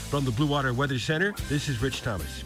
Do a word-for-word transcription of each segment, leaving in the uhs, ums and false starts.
From the Blue Water Weather Center, this is Rich Thomas.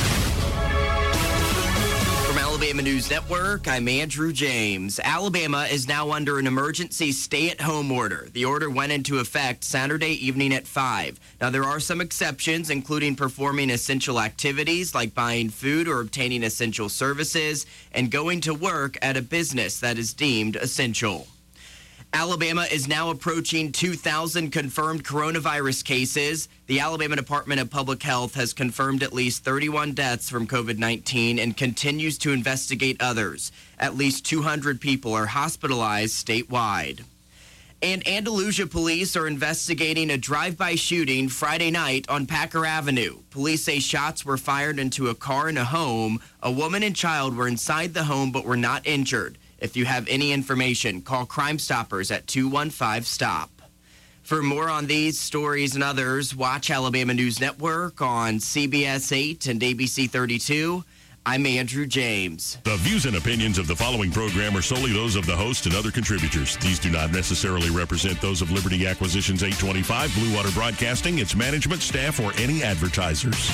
From Alabama News Network, I'm Andrew James. Alabama is now under an emergency stay-at-home order. The order went into effect Saturday evening at five. Now, there are some exceptions, including performing essential activities like buying food or obtaining essential services and going to work at a business that is deemed essential. Alabama is now approaching two thousand confirmed coronavirus cases. The Alabama Department of Public Health has confirmed at least thirty-one deaths from COVID nineteen and continues to investigate others. At least two hundred people are hospitalized statewide. And Andalusia police are investigating a drive-by shooting Friday night on Packer Avenue. Police say shots were fired into a car and a home. A woman and child were inside the home but were not injured. If you have any information, call Crime Stoppers at two one five stop. For more on these stories and others, watch Alabama News Network on C B S eight and A B C thirty-two. I'm Andrew James. The views and opinions of the following program are solely those of the host and other contributors. These do not necessarily represent those of Liberty Acquisitions eight twenty-five, Blue Water Broadcasting, its management, staff, or any advertisers.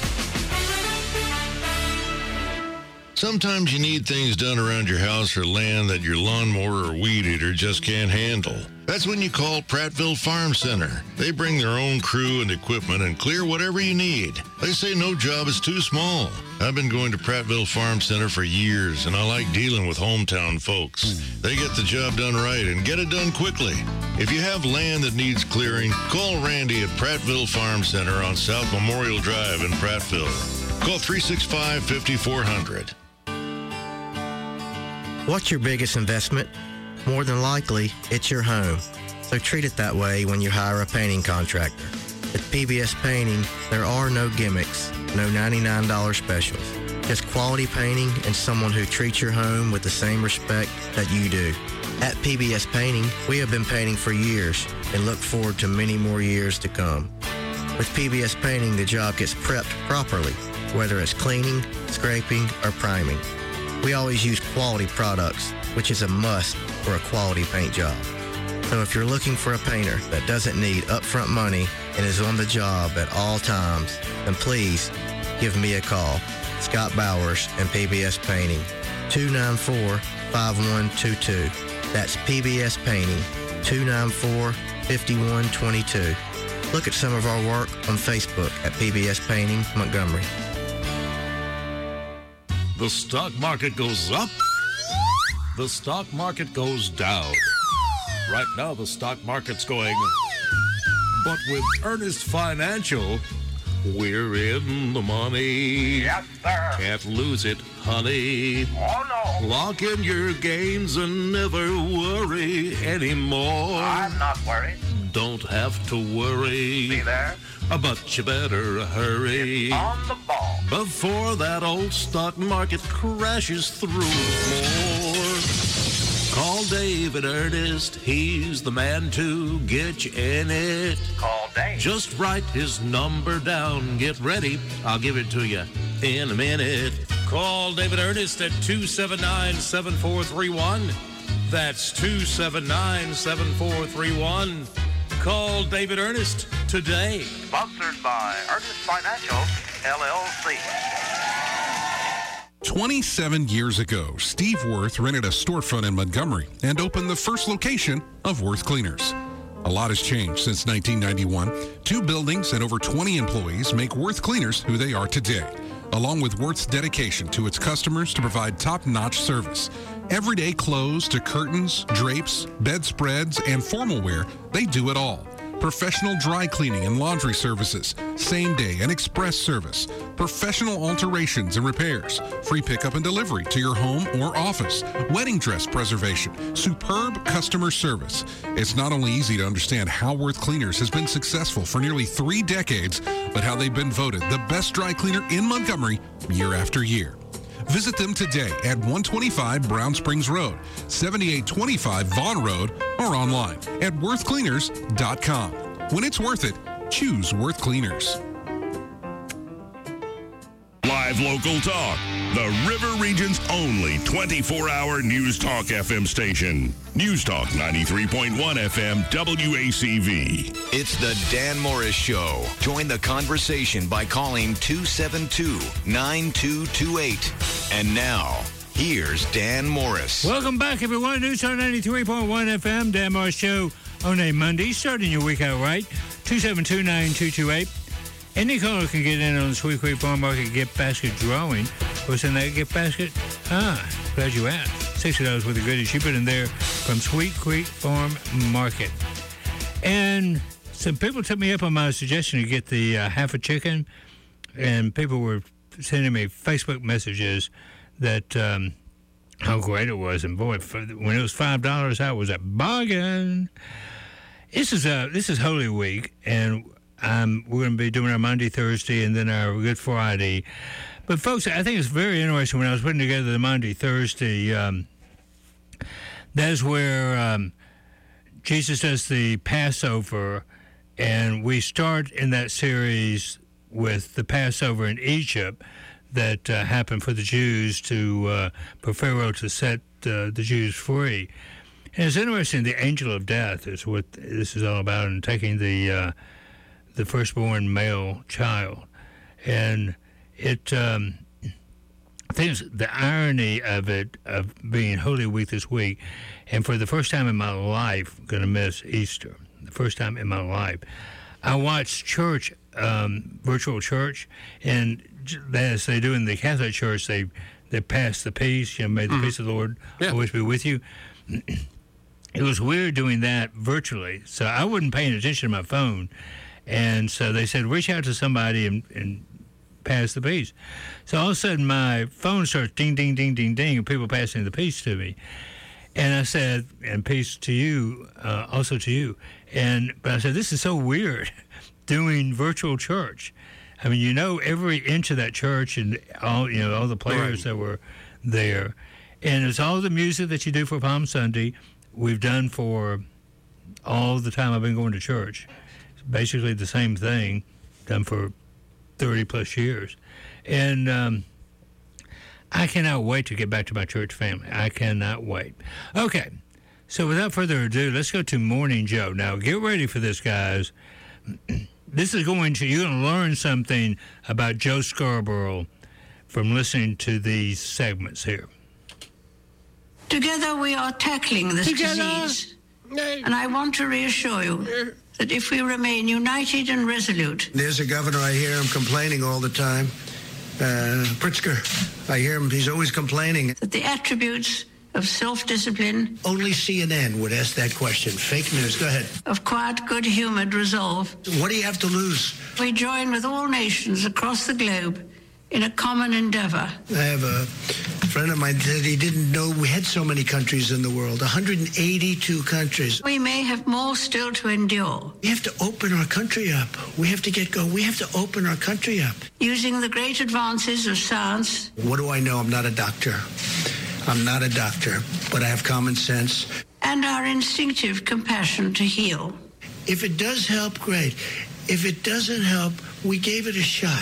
Sometimes you need things done around your house or land that your lawnmower or weed eater just can't handle. That's when you call Prattville Farm Center. They bring their own crew and equipment and clear whatever you need. They say no job is too small. I've been going to Prattville Farm Center for years, and I like dealing with hometown folks. They get the job done right and get it done quickly. If you have land that needs clearing, call Randy at Prattville Farm Center on South Memorial Drive in Prattville. Call three six five, five four zero zero. What's your biggest investment? More than likely, it's your home. So treat it that way when you hire a painting contractor. At P B S Painting, there are no gimmicks, no ninety-nine dollars specials. Just quality painting and someone who treats your home with the same respect that you do. At P B S Painting, we have been painting for years and look forward to many more years to come. With P B S Painting, the job gets prepped properly, whether it's cleaning, scraping, or priming. We always use quality products, which is a must for a quality paint job. So if you're looking for a painter that doesn't need upfront money and is on the job at all times, then please give me a call. Scott Bowers and P B S Painting, two nine four, five one two two. That's P B S Painting, two nine four, five one two two. Look at some of our work on Facebook at P B S Painting Montgomery. The stock market goes up, the stock market goes down. Right now, the stock market's going, but with Ernest Financial, we're in the money. Yes, sir. Can't lose it, honey. Oh, no. Lock in your gains and never worry anymore. I'm not worried. Don't have to worry. Be there. But you better hurry. It's on the ball. Before that old stock market crashes through more. Call David Ernest. He's the man to get you in it. Call Dave. Just write his number down. Get ready. I'll give it to you in a minute. Call David Ernest at two seven nine, seven four three one. That's two seven nine, seven four three one. Call David Ernest today. Sponsored by Ernest Financial, L L C. twenty-seven years ago, Steve Worth rented a storefront in Montgomery and opened the first location of Worth Cleaners. A lot has changed since nineteen ninety-one. Two buildings and over twenty employees make Worth Cleaners who they are today, along with Worth's dedication to its customers to provide top-notch service. Everyday clothes to curtains, drapes, bedspreads, and formal wear, they do it all. Professional dry cleaning and laundry services, same-day and express service, professional alterations and repairs, free pickup and delivery to your home or office, wedding dress preservation, superb customer service. It's not only easy to understand how Worth Cleaners has been successful for nearly three decades, but how they've been voted the best dry cleaner in Montgomery year after year. Visit them today at one twenty-five Brown Springs Road, seventy-eight twenty-five Vaughn Road, or online at worth cleaners dot com. When it's worth it, choose Worth Cleaners. Live Live local talk. The River Region's only twenty-four hour News Talk F M station. News Talk ninety-three point one F M W A C V. It's the Dan Morris Show. Join the conversation by calling two seven two, nine two two eight. And now, here's Dan Morris. Welcome back, everyone. News Talk ninety-three point one F M, Dan Morris Show on a Monday, starting your week out right. two seven two, nine two two eight. Any caller can get in on the Sweet Creek Farm Market gift basket drawing. What's in that gift basket? Ah, glad you asked. sixty dollars worth of goodies you put in there from Sweet Creek Farm Market. And some people took me up on my suggestion to get the uh, half a chicken, and people were sending me Facebook messages that um, how great it was. And boy, for, when it was five dollars, that was a bargain. This is uh, this is Holy Week, and um, we're going to be doing our Monday, Thursday, and then our Good Friday. But folks, I think it's very interesting when I was putting together the Monday, Thursday. Um, that's where um, Jesus does the Passover, and we start in that series with the Passover in Egypt that uh, happened for the Jews to, uh, for Pharaoh to set uh, the Jews free. And it's interesting, the angel of death is what this is all about, and taking the uh, the firstborn male child. And it, um, I think it's the irony of it, of being Holy Week this week, and for the first time in my life, going to miss Easter. The first time in my life. I watched church, um, virtual church, and as they do in the Catholic Church, they, they pass the peace, you know, may the mm. peace of the Lord yeah. always be with you. It was weird doing that virtually, so I wasn't paying attention to my phone. And so they said, reach out to somebody and, and pass the peace. So all of a sudden, my phone starts ding, ding, ding, ding, ding, and people passing the peace to me. And I said, and peace to you, uh, also to you. And but I said, this is so weird, doing virtual church. I mean, you know, every inch of that church and all, you know, all the players right. that were there. And it's all the music that you do for Palm Sunday, we've done for all the time I've been going to church. It's basically the same thing, done for thirty plus years. And um, I cannot wait to get back to my church family. I cannot wait. Okay, so without further ado, let's go to Morning Joe. Now, get ready for this, guys. This is going to, you're going to learn something about Joe Scarborough from listening to these segments here. Together we are tackling this Together. disease. And I want to reassure you that if we remain united and resolute... There's a governor, I hear him complaining all the time. Uh, Pritzker, I hear him, he's always complaining. ...that the attributes of self-discipline... Only C N N would ask that question. Fake news. Go ahead. ...of quiet, good-humored resolve... What do you have to lose? ...we join with all nations across the globe in a common endeavor. I have a friend of mine that he didn't know we had so many countries in the world, one hundred eighty-two countries. We may have more still to endure. We have to open our country up. We have to get going. We have to open our country up. Using the great advances of science. What do I know? I'm not a doctor. I'm not a doctor, but I have common sense. And our instinctive compassion to heal. If it does help, great. If it doesn't help, we gave it a shot.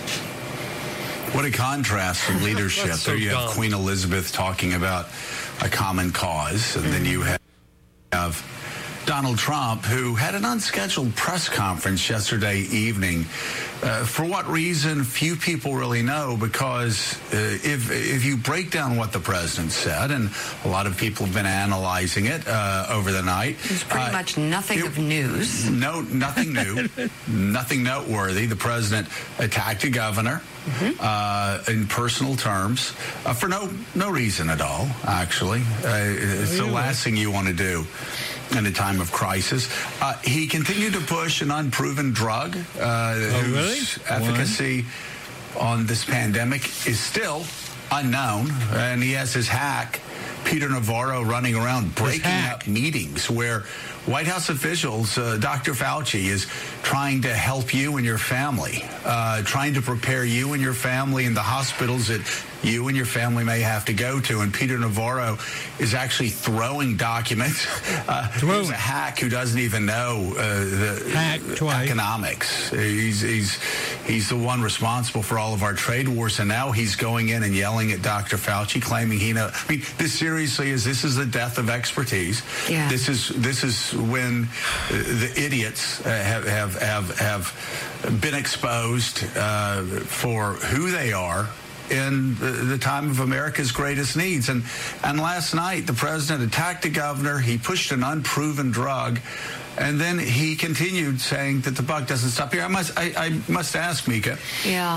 What a contrast in leadership. So there you dumb. have Queen Elizabeth talking about a common cause, and mm. then you have, have Donald Trump, who had an unscheduled press conference yesterday evening. Uh, for what reason, few people really know, because uh, if if you break down what the president said, and a lot of people have been analyzing it uh, over the night. It's pretty uh, much nothing it, of news. No, nothing new, nothing noteworthy. The president attacked a governor. Mm-hmm. Uh, in personal terms, uh, for no no reason at all, actually. Uh, it's the last thing you want to do in a time of crisis. Uh, he continued to push an unproven drug uh, oh, whose really? efficacy One. on this pandemic is still unknown. And he has his hack, Peter Navarro, running around breaking up meetings where White House officials, uh, Doctor Fauci, is trying to help you and your family, uh, trying to prepare you and your family in the hospitals that you and your family may have to go to. And Peter Navarro is actually throwing documents. Uh, he's a hack who doesn't even know uh, the hack twice. economics. He's, he's he's the one responsible for all of our trade wars, and now he's going in and yelling at Doctor Fauci, claiming he knows. I mean, this seriously is this is the death of expertise. Yeah. This is this is when the idiots have have have, have been exposed uh, for who they are in the, the time of America's greatest needs. And and last night, the president attacked the governor. He pushed an unproven drug. And then he continued saying that the buck doesn't stop here. I must I, I must ask, Mika. Yeah.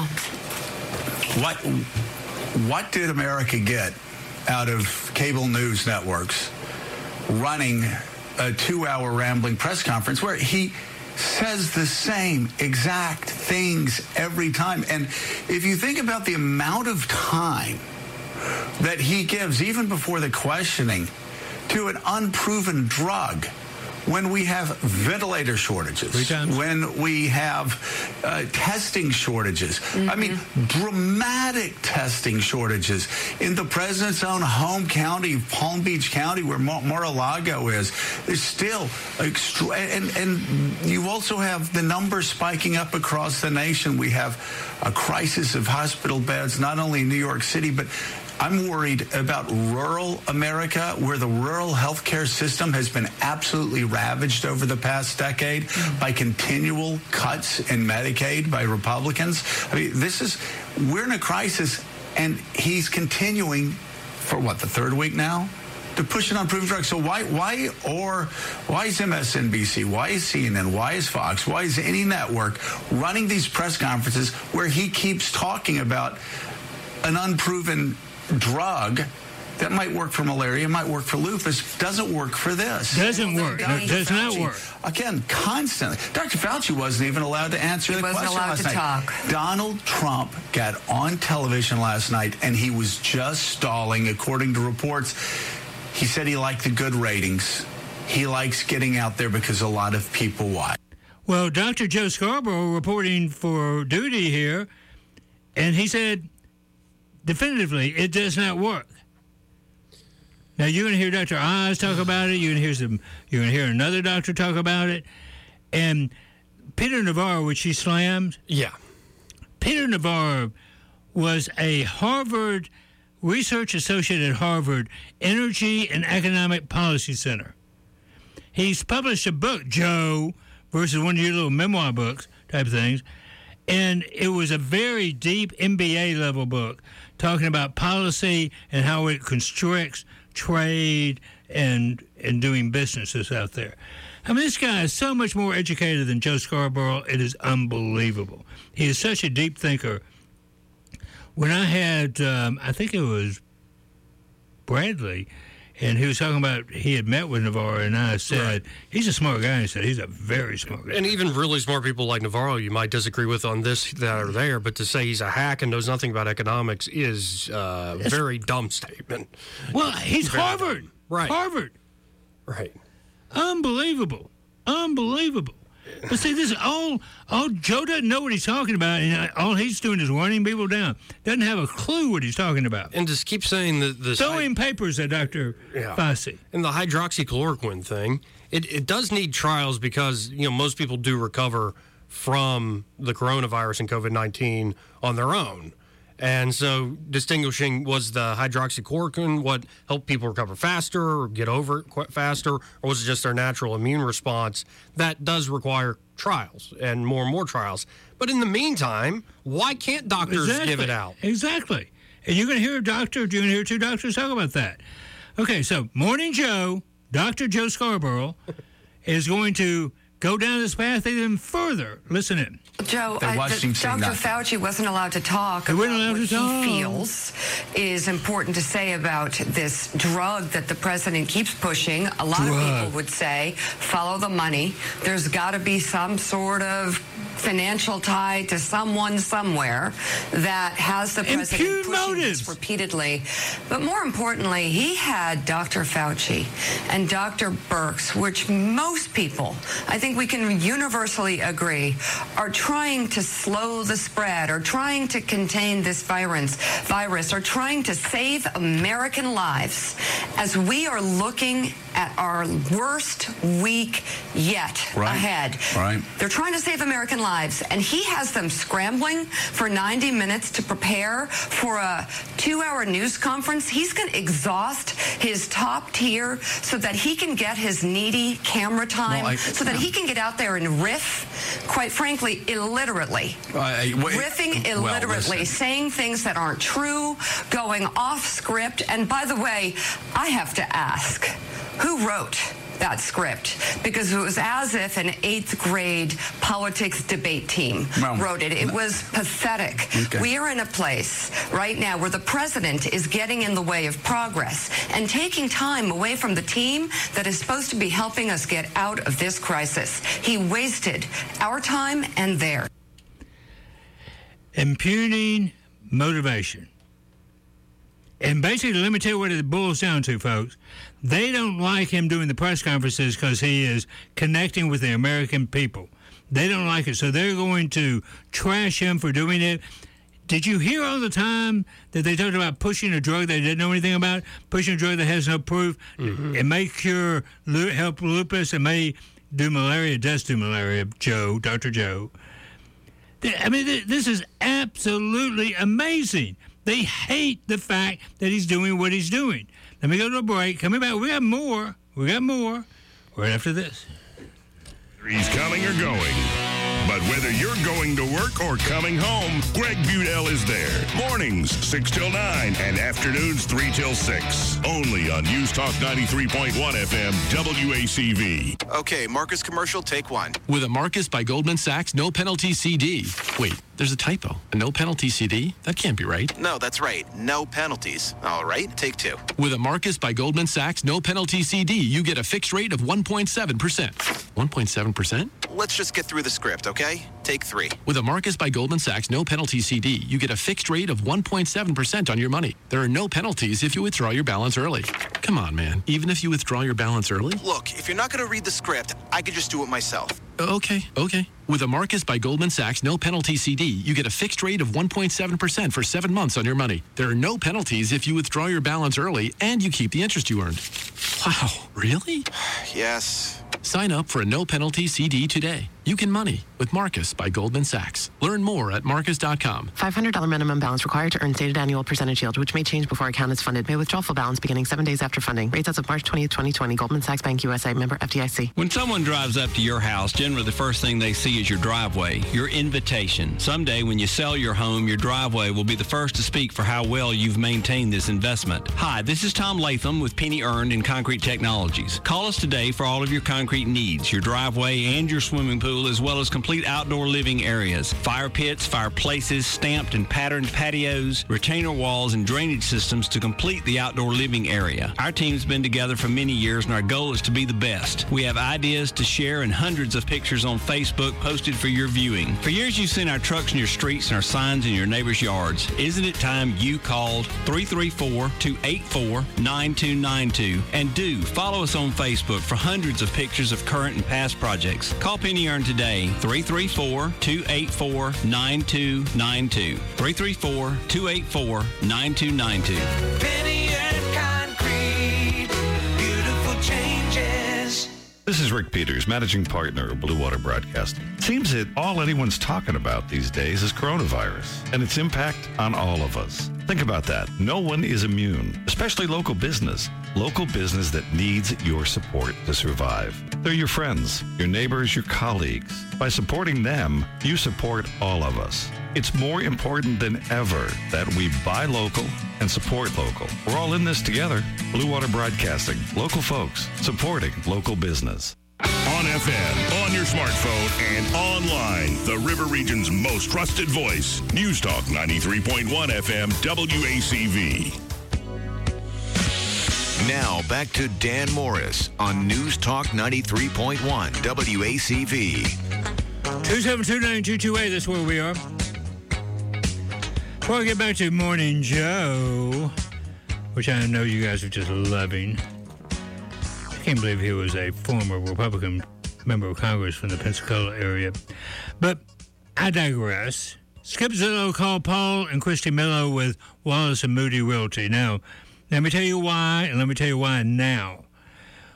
What what did America get out of cable news networks running a two-hour rambling press conference where he says the same exact things every time? And if you think about the amount of time that he gives, even before the questioning, to an unproven drug, when we have ventilator shortages, when we have uh, testing shortages, mm-hmm. I mean, dramatic testing shortages in the president's own home county, Palm Beach County, where Mar- Mar-a-Lago is, there's still extra- and, and you also have the numbers spiking up across the nation. We have a crisis of hospital beds, not only in New York City, but I'm worried about rural America, where the rural healthcare system has been absolutely ravaged over the past decade mm-hmm. by continual cuts in Medicaid by Republicans. I mean, this is, we're in a crisis, and he's continuing for what, the third week now, to push an unproven drug. So why, why, or why is M S N B C, why is C N N, why is Fox, why is any network running these press conferences where he keeps talking about an unproven drug that might work for malaria, might work for lupus, doesn't work for this. Doesn't work. No, does not work. Again, constantly. Doctor Fauci wasn't even allowed to answer he the question last night. He wasn't allowed to talk. Donald Trump got on television last night, and he was just stalling, according to reports. He said he liked the good ratings. He likes getting out there because a lot of people watch. Well, Doctor Joe Scarborough reporting for duty here, and he said definitively it does not work. Now, you're going to hear Doctor Oz talk about it. You're going to hear some. You're going to hear another doctor talk about it. And Peter Navarro, which he slammed. Yeah. Peter Navarro was a Harvard research associate at Harvard Energy and Economic Policy Center. He's published a book, Joe, versus one of your little memoir books type of things. And it was a very deep M B A level book talking about policy and how it constricts trade and and doing businesses out there. I mean, this guy is so much more educated than Joe Scarborough. It is unbelievable. He is such a deep thinker. When I had, um, I think it was Bradley, and he was talking about he had met with Navarro, and I said, right. He's a smart guy. And he said, he's a very smart guy. And even really smart people like Navarro, you might disagree with on this, that, or there, but to say he's a hack and knows nothing about economics is a very dumb statement. Well, he's very Harvard. Dumb. Right. Harvard. Right. Unbelievable. Unbelievable. But see, this is all, all, Joe doesn't know what he's talking about, and all he's doing is running people down. Doesn't have a clue what he's talking about. And just keep saying that this. Throwing hy- papers at Doctor Yeah. Fauci. And the hydroxychloroquine thing, it, it does need trials because, you know, most people do recover from the coronavirus and COVID nineteen on their own. And so distinguishing, was the hydroxychloroquine what helped people recover faster or get over it quite faster, or was it just their natural immune response? That does require trials and more and more trials. But in the meantime, why can't doctors exactly. give it out? Exactly. And you're going to hear a doctor, you're going to hear two doctors talk about that. Okay, so Morning Joe, Doctor Joe Scarborough, is going to go down this path even further. Listen in. Joe, I, the, Doctor Fauci wasn't allowed to talk they about allowed what to talk. he feels is important to say about this drug that the president keeps pushing. A lot drug. of people would say, follow the money. There's got to be some sort of financial tie to someone somewhere that has the president Impute pushing motives. this repeatedly. But more importantly, he had Doctor Fauci and Doctor Birx, which most people, I think we can universally agree, are trying to slow the spread, or trying to contain this virus, virus, or trying to save American lives as we are looking at our worst week yet right. ahead. Right. They're trying to save American lives, and he has them scrambling for ninety minutes to prepare for a two-hour news conference. He's going to exhaust his top tier so that he can get his needy camera time, well, I, so that he can get out there and riff, quite frankly, illiterately. I, I, wait, Riffing illiterately, well, saying things that aren't true, going off script. And by the way, I have to ask, who wrote that script? Because it was as if an eighth grade politics debate team well, wrote it. It was pathetic. Okay. We are in a place right now where the president is getting in the way of progress and taking time away from the team that is supposed to be helping us get out of this crisis. He wasted our time and theirs. Impugning motivation. And basically, let me tell you what it boils down to, folks. They don't like him doing the press conferences because he is connecting with the American people. They don't like it, so they're going to trash him for doing it. Did you hear all the time that they talked about pushing a drug they didn't know anything about? Pushing a drug that has no proof. Mm-hmm. It may cure, help lupus. It may do malaria. It does do malaria, Joe, Doctor Joe. I mean, this is absolutely amazing. They hate the fact that he's doing what he's doing. Let me go to a break. Coming back, we got more. We got more right after this. He's coming or going. But whether you're going to work or coming home, Greg Budell is there. Mornings, six till nine, and afternoons, three till six. Only on News Talk ninety-three point one F M, W A C V. Okay, Marcus commercial, take one. With a Marcus by Goldman Sachs no penalty C D. Wait, there's a typo. A no penalty C D? That can't be right. No, that's right. No penalties. All right, take two. With a Marcus by Goldman Sachs no penalty C D, you get a fixed rate of one point seven percent. one point seven percent? Let's just get through the script, okay? Take three. With a Marcus by Goldman Sachs no penalty C D, you get a fixed rate of one point seven percent on your money. There are no penalties if you withdraw your balance early. Come on, man. Even if you withdraw your balance early? Look, if you're not going to read the script, I could just do it myself. Okay, okay. With a Marcus by Goldman Sachs no penalty C D, you get a fixed rate of one point seven percent for seven months on your money. There are no penalties if you withdraw your balance early and you keep the interest you earned. Wow, really? Yes. Sign up for a no penalty C D today. You can money with Marcus by Goldman Sachs. Learn more at marcus dot com. five hundred dollars minimum balance required to earn stated annual percentage yield, which may change before account is funded. May withdraw full balance beginning seven days after funding. Rates as of March twentieth, twenty twenty. Goldman Sachs Bank U S A. Member F D I C. When someone drives up to your house, generally the first thing they see is your driveway, your invitation. Someday when you sell your home, your driveway will be the first to speak for how well you've maintained this investment. Hi, this is Tom Latham with Penny Earned and Concrete Technologies. Call us today for all of your concrete needs, your driveway and your swimming pool, as well as complete outdoor living areas, fire pits, fireplaces, stamped and patterned patios, retainer walls, and drainage systems to complete the outdoor living area. Our team's been together for many years, and our goal is to be the best. We have ideas to share and hundreds of pictures on Facebook posted for your viewing. For years, you've seen our trucks in your streets and our signs in your neighbors' yards. Isn't it time you called three three four, two eight four, nine two nine two? And do follow us on Facebook for hundreds of pictures of current and past projects. Call Penny Earned today, three three four, two eight four, nine two nine two. three three four, two eight four, nine two nine two. Penny Earned Concrete, beautiful changes. This is Rick Peters, managing partner of Blue Water Broadcasting. It seems that all anyone's talking about these days is coronavirus and its impact on all of us. Think about that. No one is immune, especially local business. Local business that needs your support to survive. They're your friends, your neighbors, your colleagues. By supporting them, you support all of us. It's more important than ever that we buy local and support local. We're all in this together. Blue Water Broadcasting, local folks supporting local business. On F M, on your smartphone, and online, the River Region's most trusted voice. News Talk ninety-three point one F M, W A C V. Now back to Dan Morris on News Talk ninety-three point one W A C V. two seven two, nine two two eight, that's where we are. Before I get back to Morning Joe, which I know you guys are just loving. I can't believe he was a former Republican member of Congress from the Pensacola area. But I digress. Skip Zillow called Paul and Christy Miller with Wallace and Moody Realty. Now, let me tell you why, and let me tell you why now.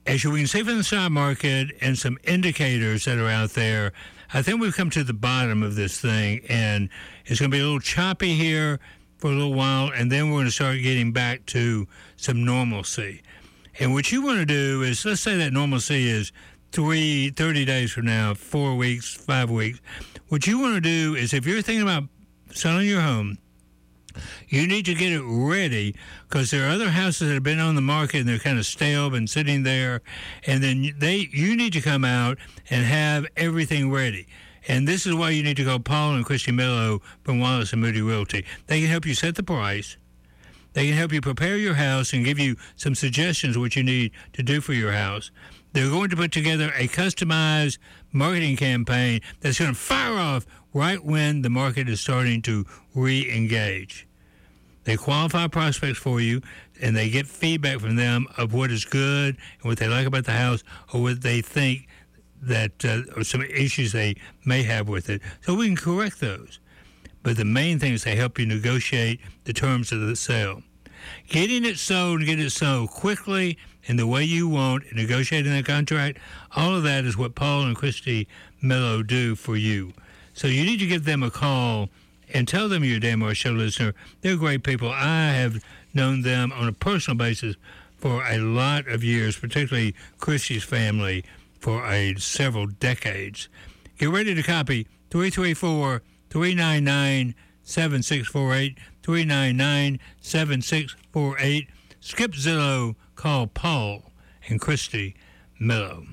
as we can see from the stock market and some indicators that are out there, I think we've come to the bottom of this thing, and it's going to be a little choppy here for a little while, and then we're going to start getting back to some normalcy. And what you want to do is, let's say that normalcy is three, thirty days from now, four weeks, five weeks. What you want to do is, if you're thinking about selling your home, you need to get it ready, because there are other houses that have been on the market and they're kind of stale and sitting there, and then they you need to come out and have everything ready. And this is why you need to call Paul and Christy Mello from Wallace and Moody Realty. They can help you set the price. They can help you prepare your house and give you some suggestions what you need to do for your house. They're going to put together a customized marketing campaign that's going to fire off right when the market is starting to re-engage. They qualify prospects for you, and they get feedback from them of what is good and what they like about the house, or what they think that uh, or some issues they may have with it. So we can correct those. But the main thing is they help you negotiate the terms of the sale. Getting it sold and getting it sold quickly and the way you want, and negotiating that contract, all of that is what Paul and Christy Mello do for you. So you need to give them a call and tell them you're a Dan Moore Show listener. They're great people. I have known them on a personal basis for a lot of years, particularly Christy's family, for a several decades. Get ready to copy three three four, three nine nine, seven six four eight, three nine nine, seven six four eight. Skip Zillow, call Paul and Christy Mello.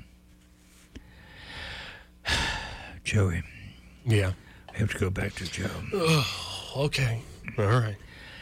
Joey. Yeah. I have to go back to Joe. Oh, okay. All right.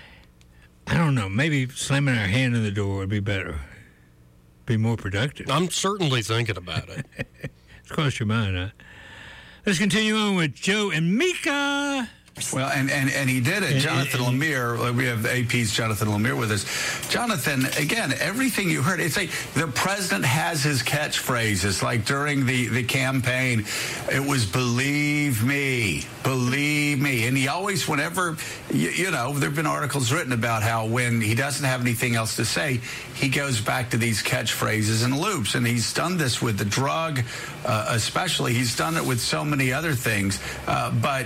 I don't know. Maybe slamming our hand in the door would be better. Be more productive. I'm certainly thinking about it. It's crossed your mind, huh? Let's continue on with Joe and Mika. Well, and, and, and he did it. Jonathan Lemire, we have A P's Jonathan Lemire with us. Jonathan, again, everything you heard, it's like the president has his catchphrases. Like during the, the campaign, it was believe me, believe me. And he always, whenever, you, you know, there have been articles written about how when he doesn't have anything else to say, he goes back to these catchphrases and loops. And he's done this with the drug, uh, especially. He's done it with so many other things. Uh, but...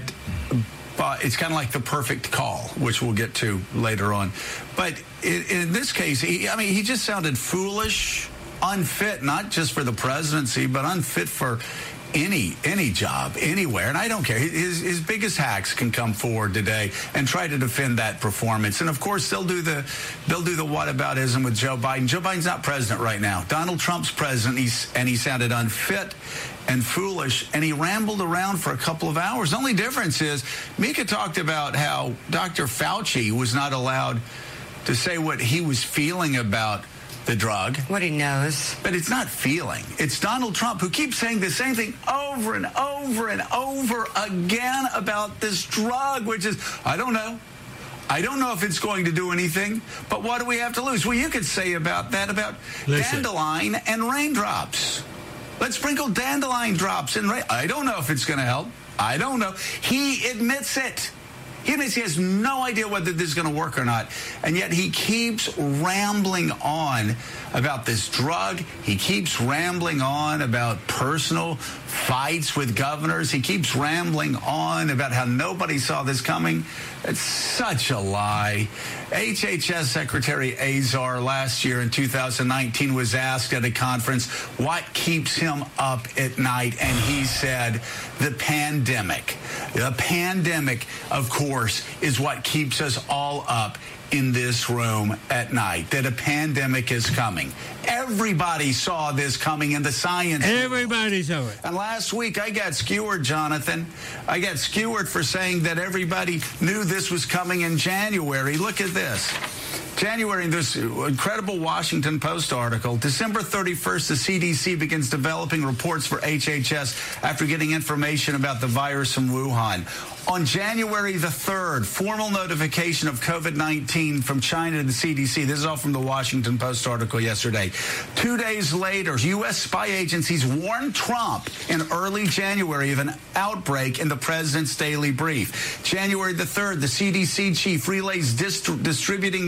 But it's kind of like the perfect call, which we'll get to later on. But in, in this case, he, I mean, he just sounded foolish, unfit, not just for the presidency, but unfit for any any job, anywhere. And I don't care. His, his biggest hacks can come forward today and try to defend that performance. And, of course, they'll do the they'll do the whataboutism with Joe Biden. Joe Biden's not president right now. Donald Trump's president, he's, and he sounded unfit and foolish, and he rambled around for a couple of hours. The only difference is Mika talked about how Doctor Fauci was not allowed to say what he was feeling about the drug. What he knows. But it's not feeling. It's Donald Trump who keeps saying the same thing over and over and over again about this drug, which is, I don't know. I don't know if it's going to do anything, but what do we have to lose? Well, you could say about that about Listen. dandelion and raindrops. Let's sprinkle dandelion drops in rain. I don't know if it's going to help. I don't know. He admits it. He admits he has no idea whether this is going to work or not. And yet he keeps rambling on about this drug. He keeps rambling on about personal fights with governors. He keeps rambling on about how nobody saw this coming. It's such a lie. H H S Secretary Azar last year in two thousand nineteen was asked at a conference what keeps him up at night, and he said the pandemic. The pandemic, of course, is what keeps us all up in this room at night, that a pandemic is coming. Everybody saw this coming in the science. Everybody saw it. And last week I got skewered, Jonathan. I got skewered for saying that everybody knew this was coming in January. Look at this. January, this incredible Washington Post article. December thirty-first, the C D C begins developing reports for H H S after getting information about the virus from Wuhan. On January the third, formal notification of COVID nineteen from China to the C D C. This is all from the Washington Post article yesterday. Two days later, U S spy agencies warned Trump in early January of an outbreak in the president's daily brief. January the third, the C D C chief relays dist- distributing news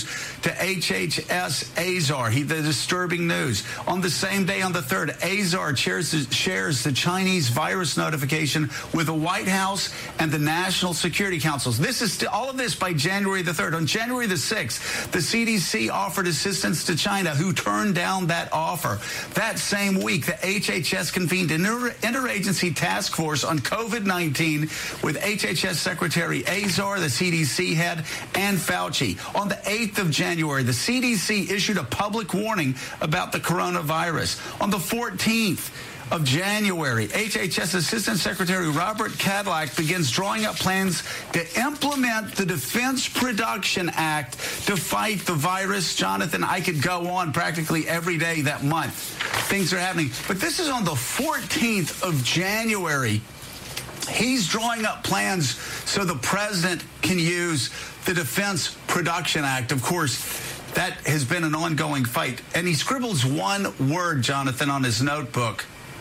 to H H S Azar. He, the disturbing news. On the same day, on the third, Azar shares the, shares the Chinese virus notification with the White House and the National Security Councils. This is still, all of this by January the third. On January the sixth, the C D C offered assistance to China, who turned down that offer. That same week, the H H S convened an inter- interagency task force on COVID nineteen with H H S Secretary Azar, the C D C head, and Fauci. On the eighth of January, the C D C issued a public warning about the coronavirus. On the fourteenth of January, H H S Assistant Secretary Robert Cadillac begins drawing up plans to implement the Defense Production Act to fight the virus. Jonathan, I could go on practically every day that month. Things are happening. But this is on the fourteenth of January. He's drawing up plans so the president can use the Defense Production Act. Of course, that has been an ongoing fight. And he scribbles one word, Jonathan, on his notebook: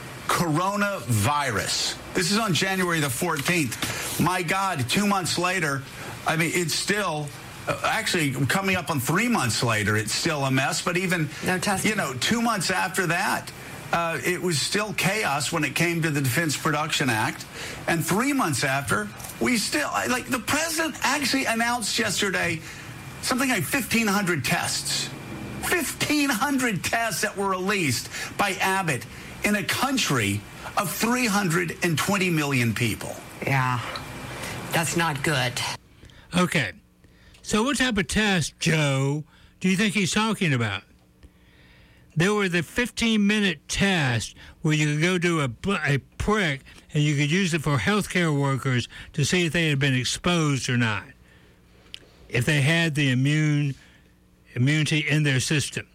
coronavirus. This is on January the fourteenth. My God, two months later, I mean, it's still, uh, actually coming up on three months later, it's still a mess. But even, no testing. you know, two months after that, uh, it was still chaos when it came to the Defense Production Act. And three months after, we still, like, the president actually announced yesterday something like fifteen hundred tests. fifteen hundred tests that were released by Abbott in a country of three hundred twenty million people. Yeah, that's not good. Okay, so what type of test, Joe, do you think he's talking about? There were the fifteen-minute test where you could go do a, a prick and you could use it for healthcare workers to see if they had been exposed or not, if they had the immune immunity in their system.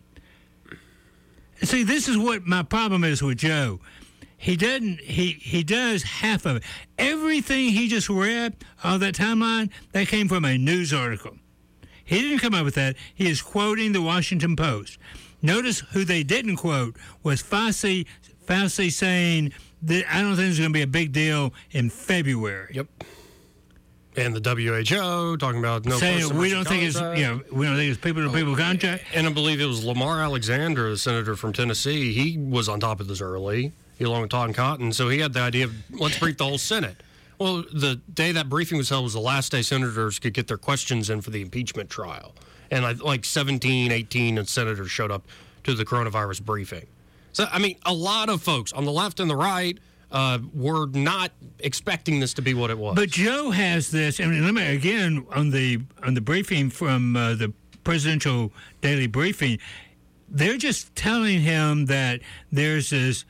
See, this is what my problem is with Joe. He doesn't. He he does half of it. Everything he just read on that timeline, that came from a news article. He didn't come up with that. He is quoting the Washington Post. Notice who they didn't quote was Fauci. Fauci saying that I don't think it's going to be a big deal in February. Yep. And the W H O talking about no. Saying we don't think it's you know we don't think it's people to people contact. And I believe it was Lamar Alexander, the senator from Tennessee. He was on top of this early, along with Todd Cotton. So he had the idea of let's brief the whole Senate. Well, the day that briefing was held was the last day senators could get their questions in for the impeachment trial, and like, like seventeen, eighteen senators showed up to the coronavirus briefing. So I mean, a lot of folks on the left and the right. Uh, were not expecting this to be what it was. But Joe has this. I mean, let me again on the on the briefing from uh, the presidential daily briefing. They're just telling him that there's this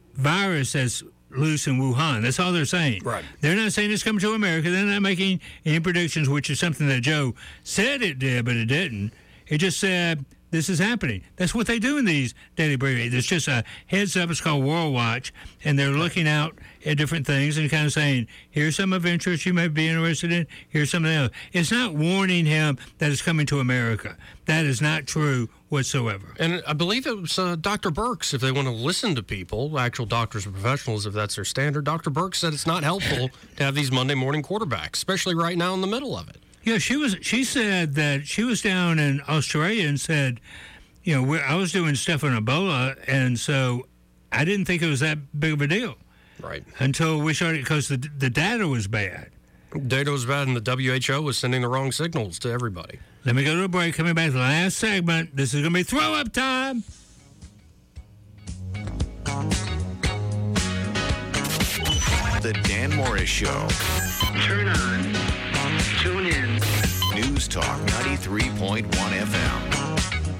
virus that's loose in Wuhan. That's all they're saying. Right. They're not saying it's coming to America. They're not making any predictions, which is something that Joe said it did, but it didn't. It just said this is happening. That's what they do in these daily briefings. It's just a heads up. It's called World Watch, and they're looking out at different things and kind of saying, here's some of interest you may be interested in. Here's something else. It's not warning him that it's coming to America. That is not true whatsoever. And I believe it was uh, Doctor Birx, if they want to listen to people, actual doctors and professionals, if that's their standard. Doctor Birx said it's not helpful to have these Monday morning quarterbacks, especially right now in the middle of it. Yeah, she was. She said that she was down in Australia and said, you know, we're, I was doing stuff on Ebola, and so I didn't think it was that big of a deal. Right. Until we started, because the, the data was bad. Data was bad, and the W H O was sending the wrong signals to everybody. Let me go to a break. Coming back to the last segment. This is going to be throw-up time. The Dan Morris Show. Turn on. Tune in. News Talk ninety-three point one F M.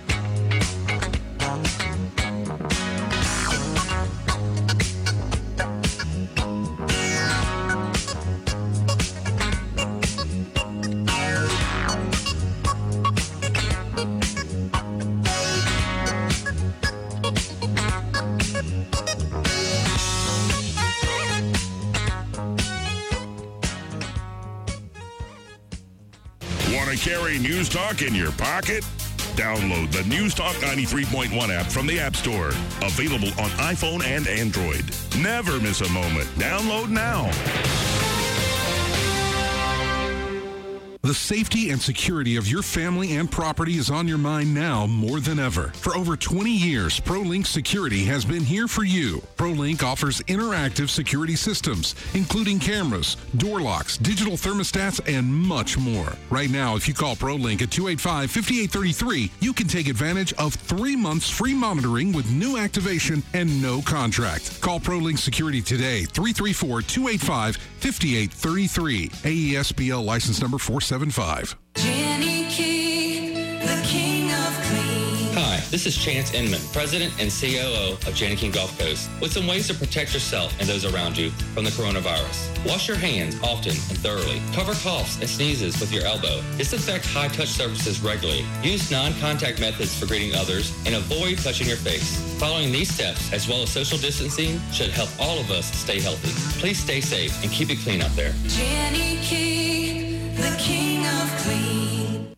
Carry News Talk in your pocket? Download the News Talk ninety-three point one app from the App Store. Available on iPhone and Android. Never miss a moment. Download now. The safety and security of your family and property is on your mind now more than ever. For over twenty years, ProLink Security has been here for you. ProLink offers interactive security systems, including cameras, door locks, digital thermostats, and much more. Right now, if you call ProLink at two eight five, five eight three three, you can take advantage of three months free monitoring with new activation and no contract. Call ProLink Security today, three three four, two eight five, five eight three three. A E S B L license number four seven five. Jenny King, the king of clean. Hi, this is Chance Inman, President and C O O of Jenny King Gulf Coast, with some ways to protect yourself and those around you from the coronavirus. Wash your hands often and thoroughly. Cover coughs and sneezes with your elbow. Disinfect high-touch surfaces regularly. Use non-contact methods for greeting others and avoid touching your face. Following these steps, as well as social distancing, should help all of us stay healthy. Please stay safe and keep it clean out there. Jenny King, the king of clean.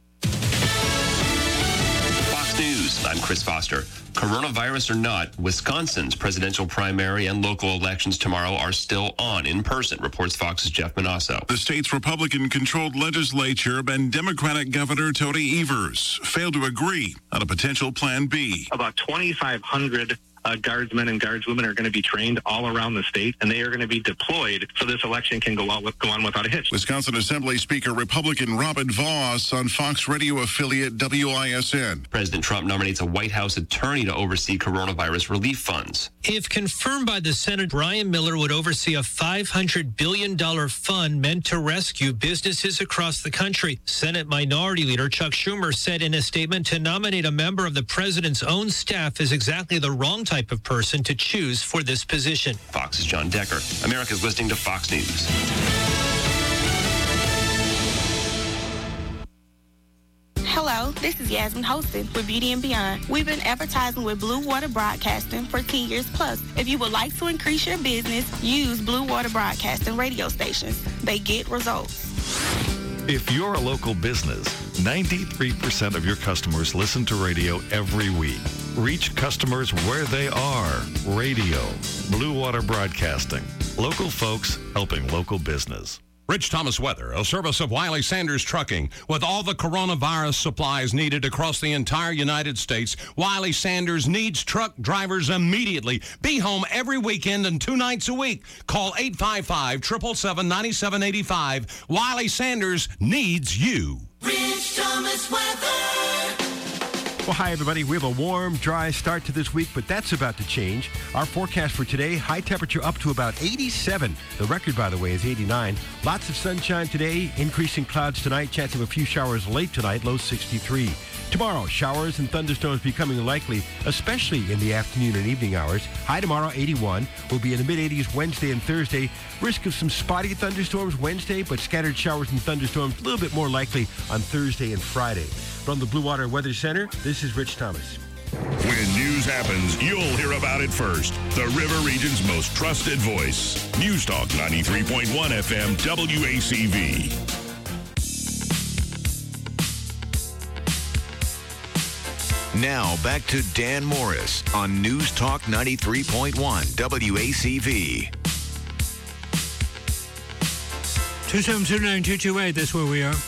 Fox News, I'm Chris Foster. Coronavirus or not, Wisconsin's presidential primary and local elections tomorrow are still on in person, reports Fox's Jeff Manasso. The state's Republican-controlled legislature and Democratic Governor Tony Evers failed to agree on a potential Plan B. About twenty-five hundred uh, guardsmen and guardswomen are going to be trained all around the state, and they are going to be deployed so this election can go, out with, go on without a hitch. Wisconsin Assembly Speaker Republican Robin Vos on Fox radio affiliate W I S N. President Trump nominates a White House attorney to oversee coronavirus relief funds. If confirmed by the Senate, Brian Miller would oversee a five hundred billion dollars fund meant to rescue businesses across the country. Senate Minority Leader Chuck Schumer said in a statement to nominate a member of the president's own staff is exactly the wrong type of person to choose for this position. Fox's John Decker. America's listening to Fox News. Hello, this is Yasmin Holston with Beauty and Beyond. We've been advertising with Blue Water Broadcasting for ten years plus. If you would like to increase your business, use Blue Water Broadcasting radio stations. They get results. If you're a local business, ninety-three percent of your customers listen to radio every week. Reach customers where they are. Radio. Blue Water Broadcasting. Local folks helping local business. Rich Thomas Weather, a service of Wiley Sanders Trucking. With all the coronavirus supplies needed across the entire United States, Wiley Sanders needs truck drivers immediately. Be home every weekend and two nights a week. Call eight five five, seven seven seven, nine seven eight five. Wiley Sanders needs you. Rich Thomas Weather. Well, hi, everybody. We have a warm, dry start to this week, but that's about to change. Our forecast for today, high temperature up to about eighty-seven. The record, by the way, is eighty-nine. Lots of sunshine today, increasing clouds tonight, chance of a few showers late tonight, low sixty-three. Tomorrow, showers and thunderstorms becoming likely, especially in the afternoon and evening hours. High tomorrow, eighty-one. We'll be in the mid-eighties Wednesday and Thursday. Risk of some spotty thunderstorms Wednesday, but scattered showers and thunderstorms a little bit more likely on Thursday and Friday. From the Blue Water Weather Center, this is Rich Thomas. When news happens, you'll hear about it first. The River Region's most trusted voice. News Talk ninety-three point one F M W A C V. Now back to Dan Morris on News Talk ninety-three point one W A C V. two seven two, nine two two eight, that's where we are.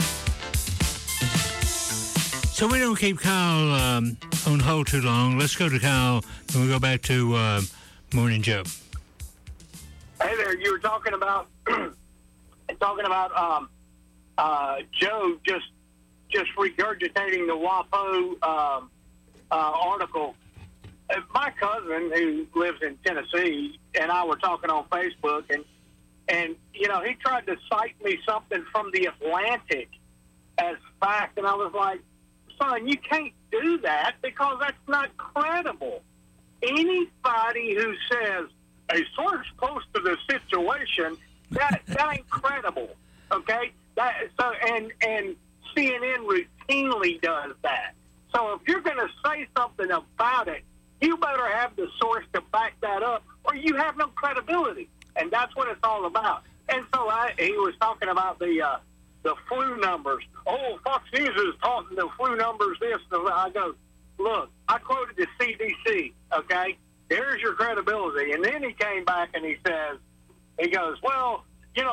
So we don't keep Kyle um, on hold too long. Let's go to Kyle, and we go back to uh, Morning Joe. Hey there, you were talking about talking about um, uh, Joe just just regurgitating the WAPO um, uh, article. Uh, my cousin, who lives in Tennessee, and I were talking on Facebook, and and you know he tried to cite me something from the Atlantic as fact, and I was like, son, you can't do that because that's not credible. Anybody who says a source close to the situation, that that ain't credible. Okay? That so and and C N N routinely does that. So if you're gonna say something about it, you better have the source to back that up, or you have no credibility. And that's what it's all about. And so I, he was talking about the uh, the flu numbers. Oh, Fox News is talking the flu numbers this. And I go, look, I quoted the C D C, okay? There's your credibility. And then he came back and he says, he goes, well, you know,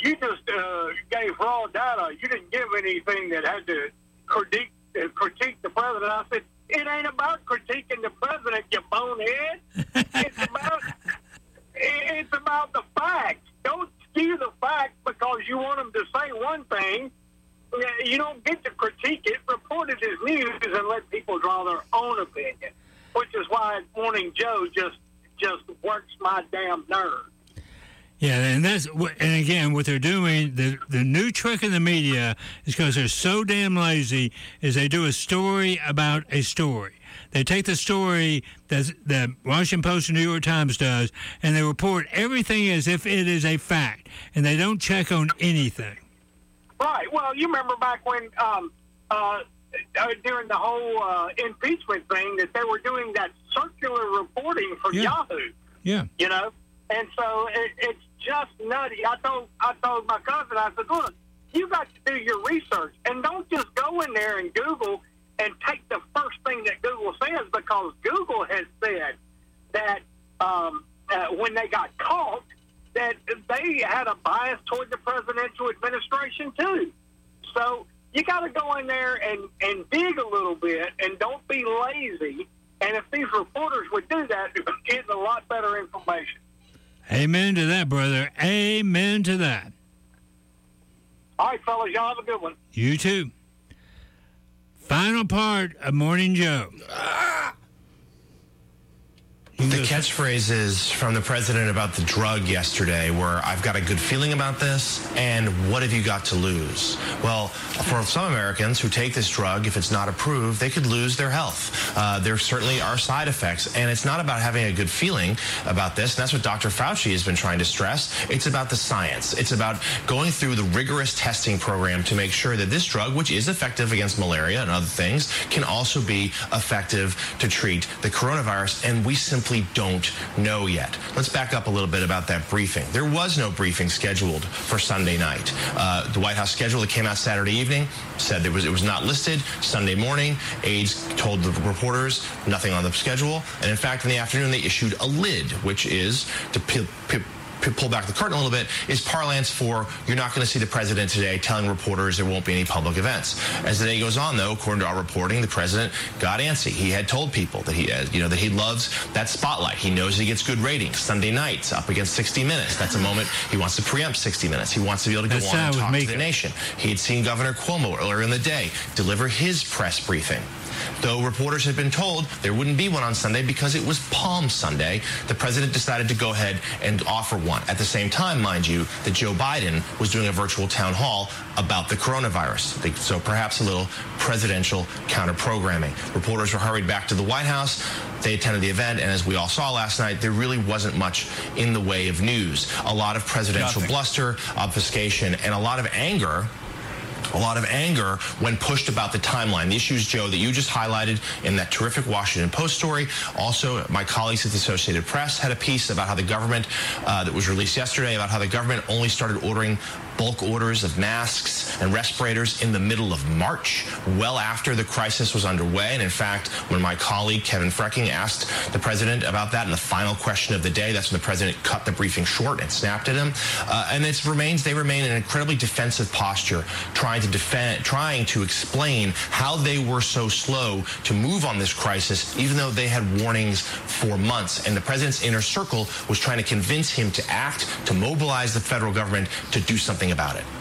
you just uh, gave raw data. You didn't give anything that had to critique, uh, critique the president. I said, it ain't about critiquing the president, you bonehead. It's about it's about the facts. Don't skew the facts because you want them to say one thing. You don't get to critique it. Report it as news and let people draw their own opinion, which is why Morning Joe just just works my damn nerves. Yeah, and that's and again, what they're doing, the the new trick in the media is because they're so damn lazy, is they do a story about a story. They take the story that that Washington Post and New York Times does, and they report everything as if it is a fact, and they don't check on anything. Right. Well, you remember back when um, uh, during the whole uh, impeachment thing that they were doing that circular reporting for Yeah. Yahoo. Yeah. You know, and so it, it's just nutty. I told I told my cousin, I said, look, you got to do your research, and don't just go in there and Google and take the first thing that Google says, because Google has said that um, uh, when they got caught, that they had a bias toward the presidential administration too. So you got to go in there and, and dig a little bit, and don't be lazy. And if these reporters would do that, they would get a lot better information. Amen to that, brother. Amen to that. All right, fellas, y'all have a good one. You too. Final part of Morning Joe. The catchphrases from the president about the drug yesterday were, I've got a good feeling about this, and what have you got to lose? Well, for some Americans who take this drug, if it's not approved, they could lose their health. Uh, there certainly are side effects, and it's not about having a good feeling about this, and that's what Doctor Fauci has been trying to stress. It's about the science. It's about going through the rigorous testing program to make sure that this drug, which is effective against malaria and other things, can also be effective to treat the coronavirus, and we simply don't know yet. Let's back up a little bit about that briefing. There was no briefing scheduled for Sunday night. Uh, the White House schedule that came out Saturday evening said there was, it was not listed. Sunday morning, aides told the reporters nothing on the schedule. And in fact, in the afternoon, they issued a lid, which is to p- p- pull back the curtain a little bit, is parlance for you're not going to see the president today telling reporters there won't be any public events. As the day goes on, though, according to our reporting, the president got antsy. He had told people that he, uh, you know, that he loves that spotlight. He knows he gets good ratings. Sunday nights up against sixty minutes. That's a moment he wants to preempt sixty minutes. He wants to be able to go That's on and how talk we to make the it. nation. He had seen Governor Cuomo earlier in the day deliver his press briefing. Though reporters had been told there wouldn't be one on Sunday because it was Palm Sunday, the president decided to go ahead and offer one. At the same time, mind you, that Joe Biden was doing a virtual town hall about the coronavirus. So perhaps a little presidential counter-programming. Reporters were hurried back to the White House. They attended the event, and as we all saw last night, there really wasn't much in the way of news. A lot of presidential Nothing. bluster, obfuscation, and a lot of anger A lot of anger when pushed about the timeline. The issues, Joe, that you just highlighted in that terrific Washington Post story. Also, my colleagues at the Associated Press had a piece about how the government, uh, that was released yesterday, about how the government only started ordering bulk orders of masks and respirators in the middle of March, well after the crisis was underway. And in fact, when my colleague Kevin Frecking asked the president about that in the final question of the day, that's when the president cut the briefing short and snapped at him. Uh, and it remains, they remain in an incredibly defensive posture, trying to defend, trying to explain how they were so slow to move on this crisis, even though they had warnings for months. And the president's inner circle was trying to convince him to act, to mobilize the federal government to do something about it.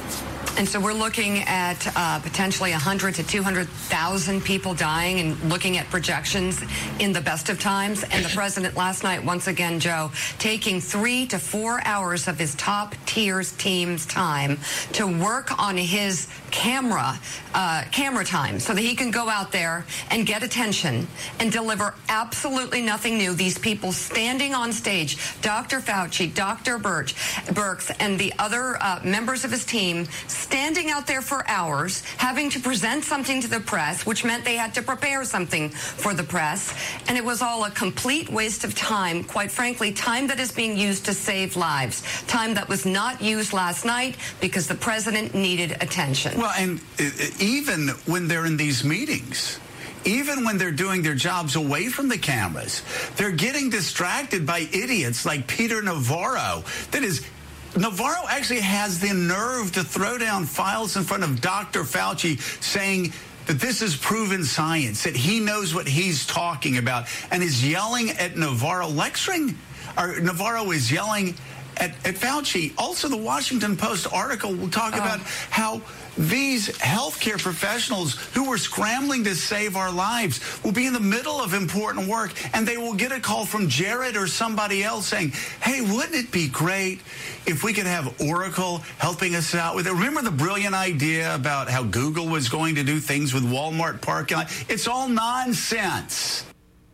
And so we're looking at uh, potentially one hundred to two hundred thousand people dying, and looking at projections in the best of times. And the president last night, once again, Joe, taking three to four hours of his top tiers team's time to work on his camera, uh, camera time, so that he can go out there and get attention and deliver absolutely nothing new. These people standing on stage, Doctor Fauci, Doctor Birch, Birx, and the other uh, members of his team, standing out there for hours, having to present something to the press, which meant they had to prepare something for the press. And it was all a complete waste of time, quite frankly, time that is being used to save lives, time that was not used last night because the president needed attention. Well, and uh, even when they're in these meetings, even when they're doing their jobs away from the cameras, they're getting distracted by idiots like Peter Navarro that is Navarro actually has the nerve to throw down files in front of Doctor Fauci saying that this is proven science, that he knows what he's talking about, and is yelling at Navarro, lecturing, or Navarro is yelling at, at Fauci. Also, the Washington Post article will talk oh. about how these healthcare professionals who were scrambling to save our lives will be in the middle of important work, and they will get a call from Jared or somebody else saying, hey, wouldn't it be great if we could have Oracle helping us out with it? Remember the brilliant idea about how Google was going to do things with Walmart parking lot? It's all nonsense.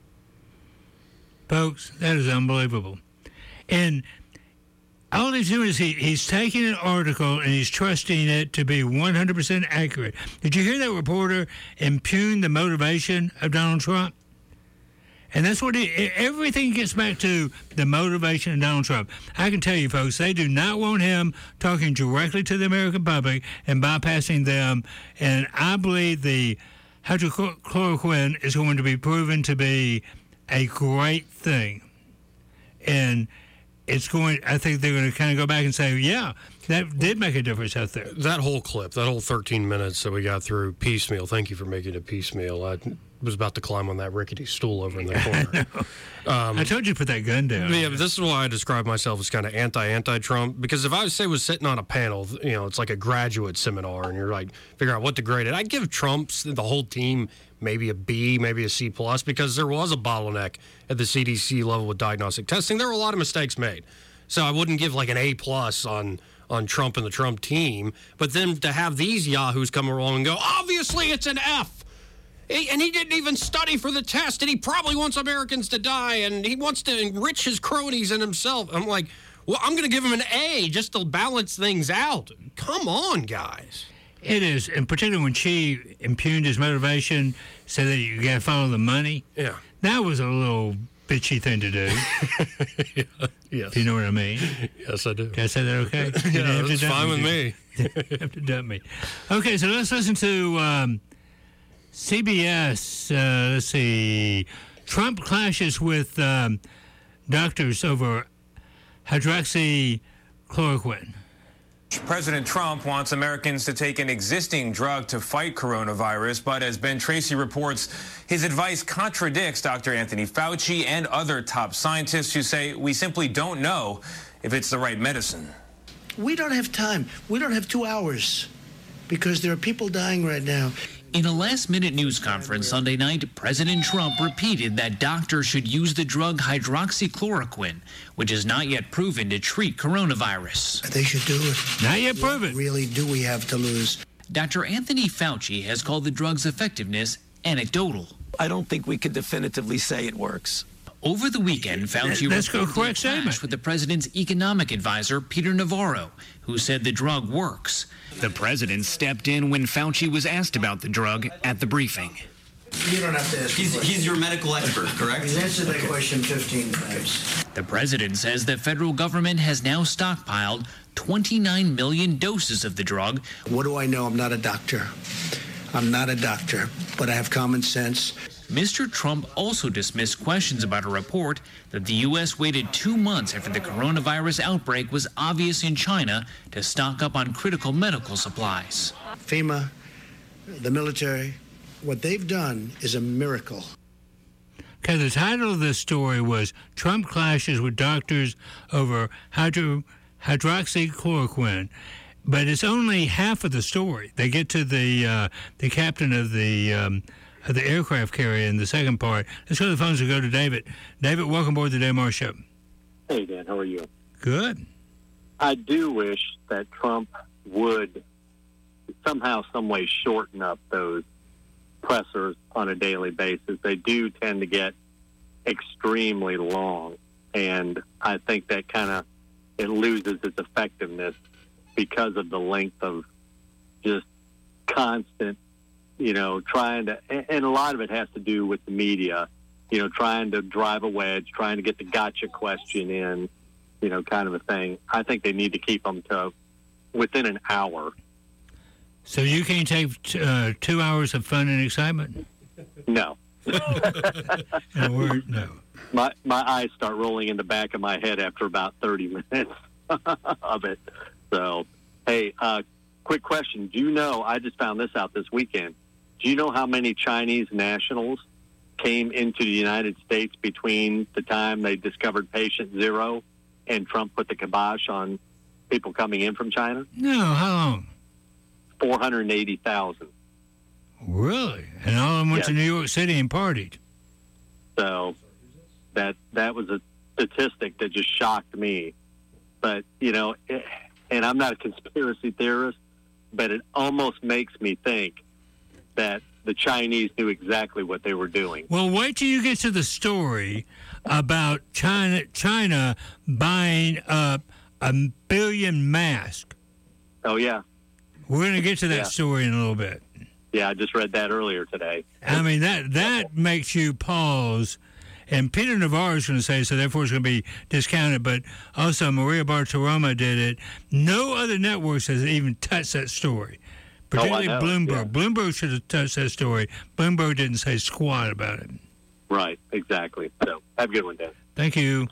Folks, that is unbelievable. And all he's doing is he, he's taking an article and he's trusting it to be one hundred percent accurate. Did you hear that reporter impugn the motivation of Donald Trump? And that's what he, everything gets back to, the motivation of Donald Trump. I can tell you, folks, they do not want him talking directly to the American public and bypassing them. And I believe the hydrochloroquine is going to be proven to be a great thing. And it's going, I think they're going to kind of go back and say, yeah, that did make a difference out there. That whole clip, that whole thirteen minutes that we got through piecemeal, thank you for making it piecemeal. I was about to climb on that rickety stool over in the corner. I, um, I told you to put that gun down. Yeah, but this is why I describe myself as kind of anti-anti-Trump, because if I would say was sitting on a panel, you know, it's like a graduate seminar, and you're like, figure out what to grade it. I'd give Trump's, the whole team, maybe a B, maybe a C plus, because there was a bottleneck at the C D C level with diagnostic testing. There were a lot of mistakes made. So I wouldn't give like an A plus on on Trump and the Trump team. But then to have these yahoos come along and go, obviously it's an F. He, and he didn't even study for the test, and he probably wants Americans to die, and he wants to enrich his cronies and himself. I'm like, well, I'm going to give him an A just to balance things out. Come on, guys. It is, and particularly when she impugned his motivation, said that you got to follow the money. Yeah. That was a little bitchy thing to do. yeah, yes. If you know what I mean. Yes, I do. Can I say that okay? Yeah, that's fine with me. You have to dump me. Okay, so let's listen to um, C B S. Uh, let's see. Trump clashes with um, doctors over hydroxychloroquine. President Trump wants Americans to take an existing drug to fight coronavirus, but as Ben Tracy reports, his advice contradicts Doctor Anthony Fauci and other top scientists who say we simply don't know if it's the right medicine. We don't have time. We don't have two hours because there are people dying right now. In a last-minute news conference Sunday night, President Trump repeated that doctors should use the drug hydroxychloroquine, which is not yet proven to treat coronavirus. They should do it. Not yet proven. What really do we have to lose? Doctor Anthony Fauci has called the drug's effectiveness anecdotal. I don't think we could definitively say it works. Over the weekend, Fauci reportedly clashed with the president's economic advisor, Peter Navarro, who said the drug works. The president stepped in when Fauci was asked about the drug at the briefing. You don't have to ask. He's, he's your medical expert, correct? He's answered that question fifteen times. The president says the federal government has now stockpiled twenty-nine million doses of the drug. What do I know? I'm not a doctor. I'm not a doctor, but I have common sense. Mister Trump also dismissed questions about a report that the U S waited two months after the coronavirus outbreak was obvious in China to stock up on critical medical supplies. FEMA, the military, what they've done is a miracle. Okay, the title of this story was Trump clashes with doctors over hydro, hydroxychloroquine. But it's only half of the story. They get to the uh, the captain of the um, of the aircraft carrier in the second part. Let's go to the phones and go to David. David, welcome aboard the Dan Moore Show. Hey, Dan, how are you? Good. I do wish that Trump would somehow, some way shorten up those pressers on a daily basis. They do tend to get extremely long, and I think that kind of it loses its effectiveness because of the length of just constant, you know, trying to, and a lot of it has to do with the media, you know, trying to drive a wedge, trying to get the gotcha question in, you know, kind of a thing. I think they need to keep them to within an hour. So you can't take uh, two hours of fun and excitement? No. In a word, no. My, my eyes start rolling in the back of my head after about thirty minutes. of it. So, hey, uh, quick question. Do you know, I just found this out this weekend. Do you know how many Chinese nationals came into the United States between the time they discovered patient zero and Trump put the kibosh on people coming in from China? No, how long? four hundred eighty thousand. Really? And all of them went Yes. to New York City and partied. So that that was a statistic that just shocked me. But, you know, it, and I'm not a conspiracy theorist, but it almost makes me think that the Chinese knew exactly what they were doing. Well, wait till you get to the story about China China buying up a billion masks. Oh, yeah. We're going to get to that Yeah. story in a little bit. Yeah, I just read that earlier today. I mean, that that makes you pause. And Peter Navarro is going to say, so therefore it's going to be discounted. But also Maria Bartiromo did it. No other networks has even touched that story, particularly know, Bloomberg. yeah. Bloomberg should have touched that story. Bloomberg didn't say squat about it. Right, exactly. So have a good one, Dan. Thank you.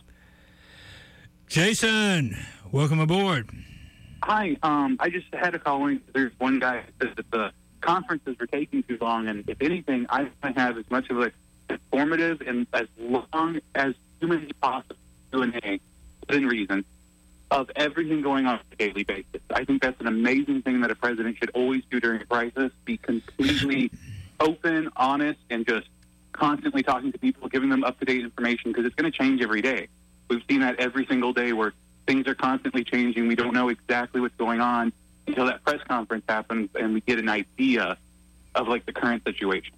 Jason, welcome aboard. Hi, um, I just had a call in. There's one guy that says that the conferences were taking too long, and if anything, I want to have as much of a informative and as long as humanly possible Q and A within reason of everything going on on a daily basis. I think that's an amazing thing that a president should always do during a crisis, be completely open, honest, and just constantly talking to people, giving them up-to-date information, because it's going to change every day. We've seen that every single day where things are constantly changing. We don't know exactly what's going on until that press conference happens and we get an idea of, like, the current situation.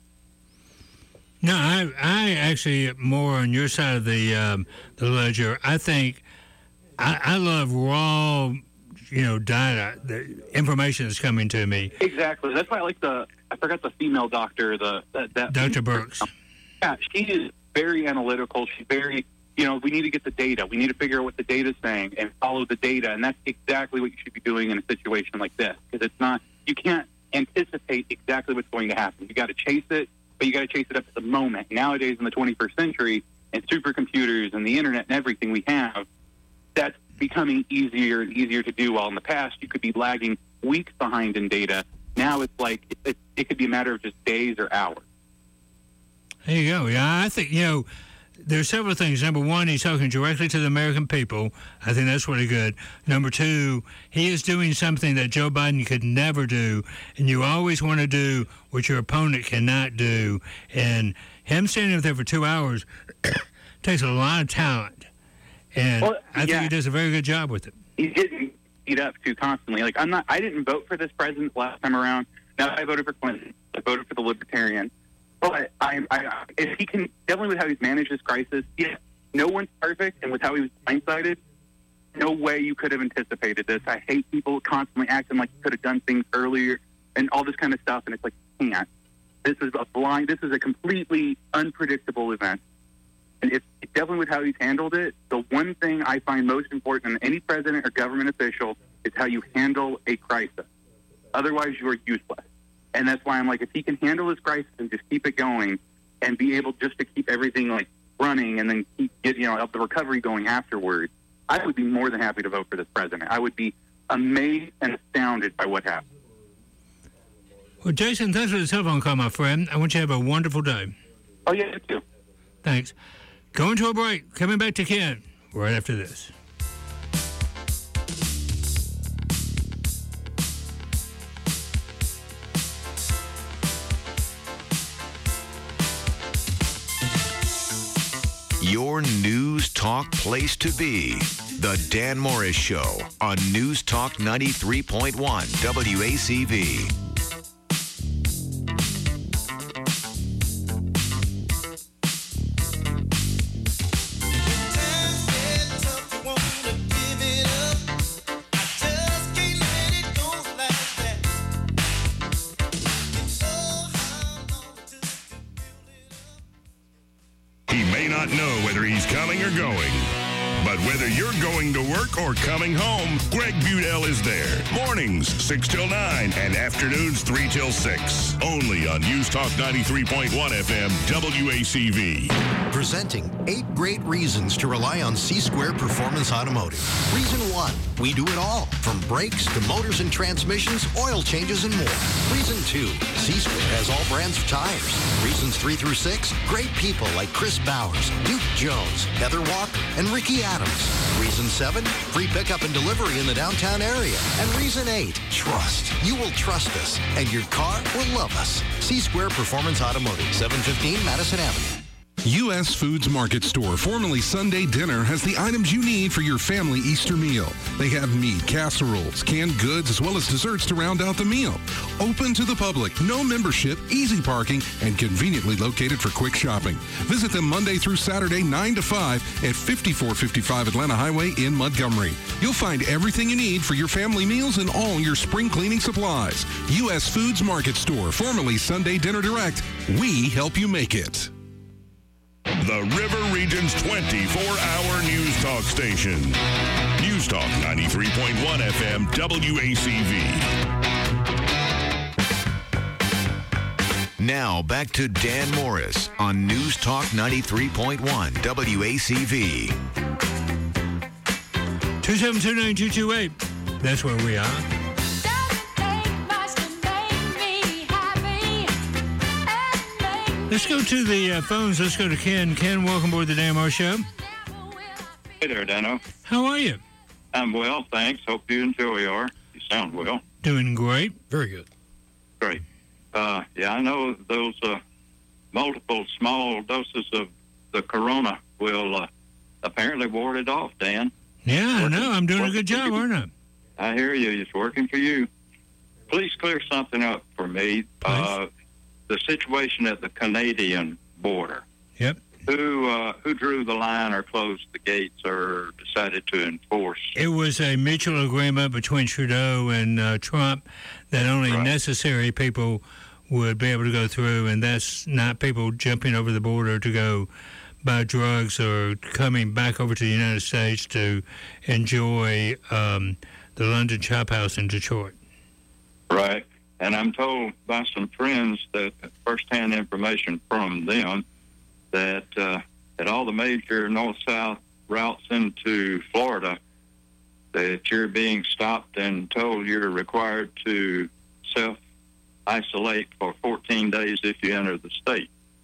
No, I, I actually more on your side of the um, the ledger. I think I, I love raw, you know, data, the information that's coming to me. Exactly. That's why I like the, I forgot the female doctor, the that, that Doctor Burks. Yeah, she is very analytical. She's very, you know, we need to get the data. We need to figure out what the data's saying and follow the data. And that's exactly what you should be doing in a situation like this, because it's not, you can't anticipate exactly what's going to happen. You got to chase it, but you got to chase it up at the moment. Nowadays, in the twenty-first century, and supercomputers and the internet and everything we have, that's becoming easier and easier to do. While in the past, you could be lagging weeks behind in data. Now it's like it, it, it could be a matter of just days or hours. There you go. Yeah, I think, you know, there's several things. Number one, he's talking directly to the American people. I think that's really good. Number two, he is doing something that Joe Biden could never do, and you always want to do what your opponent cannot do. And him standing up there for two hours takes a lot of talent, and Well, I think yeah. he does a very good job with it. He's getting beat up too constantly. Like I'm not. I didn't vote for this president last time around. Now I voted for Clinton. I voted for the Libertarian. But I, I, if he can, definitely with how he's managed this crisis, yeah, no one's perfect, and with how he was blindsided, no way you could have anticipated this. I hate people constantly acting like you could have done things earlier and all this kind of stuff, and it's like, you can't. This is a blind, this is a completely unpredictable event. And it's definitely with how he's handled it. The one thing I find most important in any president or government official is how you handle a crisis. Otherwise, you are useless. And that's why I'm like, if he can handle this crisis and just keep it going and be able just to keep everything like running and then keep get, you know, the recovery going afterwards, I would be more than happy to vote for this president. I would be amazed and astounded by what happened. Well, Jason, thanks for the telephone call, my friend. I want you to have a wonderful day. Oh, yeah, you too. Thanks. Going to a break. Coming back to Ken right after this. Your news talk place to be. The Dan Morris Show on News Talk ninety-three point one W A C V. He may not know whether he's coming or going, But whether you're going to work or coming home, Greg Budell is there. Mornings, six till nine, and afternoons, three till six. Only on News Talk ninety-three point one F M, W A C V. Presenting eight great reasons to rely on C-Square Performance Automotive. Reason one, we do it all, from brakes to motors and transmissions, oil changes, and more. Reason two, C-Square has all brands of tires. Reasons three through six, great people like Chris Bowers, Duke Jones, Heather Walker, and Ricky Adams. Reason seven, free pickup and delivery in the downtown area. And reason eight, trust. You will trust us, and your car will love us. C-Square Performance Automotive, seven fifteen Madison Avenue. U S Foods Market Store, formerly Sunday Dinner, has the items you need for your family Easter meal. They have meat, casseroles, canned goods, as well as desserts to round out the meal. Open to the public, no membership, easy parking, and conveniently located for quick shopping. Visit them Monday through Saturday, nine to five at fifty-four fifty-five Atlanta Highway in Montgomery. You'll find everything you need for your family meals and all your spring cleaning supplies. U S Foods Market Store, formerly Sunday Dinner Direct. We help you make it. The River Region's twenty-four hour news talk station. News Talk ninety-three point one F M, W A C V. Now back to Dan Morris on News Talk ninety-three point one W A C V. two seven two, nine two two eight. That's where we are. Let's go to the uh, phones. Let's go to Ken. Ken, welcome aboard the Dan Morris Show. Hey there, Dano. How are you? I'm well, thanks. Hope you and Joey are. You sound well. Doing great. Very good. Great. Uh, yeah, I know those uh, multiple small doses of the corona will uh, apparently ward it off, Dan. Yeah, I know. I'm doing a good job, aren't I? I hear you. It's working for you. Please clear something up for me. Uh, the situation at the Canadian border. Yep. Who uh, who drew the line or closed the gates or decided to enforce? It was a mutual agreement between Trudeau and uh, Trump that only Right. necessary people would be able to go through, and that's not people jumping over the border to go buy drugs or coming back over to the United States to enjoy um, the London Chop House in Detroit. Right. And I'm told by some friends that firsthand information from them that uh, at all the major north-south routes into Florida, that you're being stopped and told you're required to self-isolate for fourteen days if you enter the state.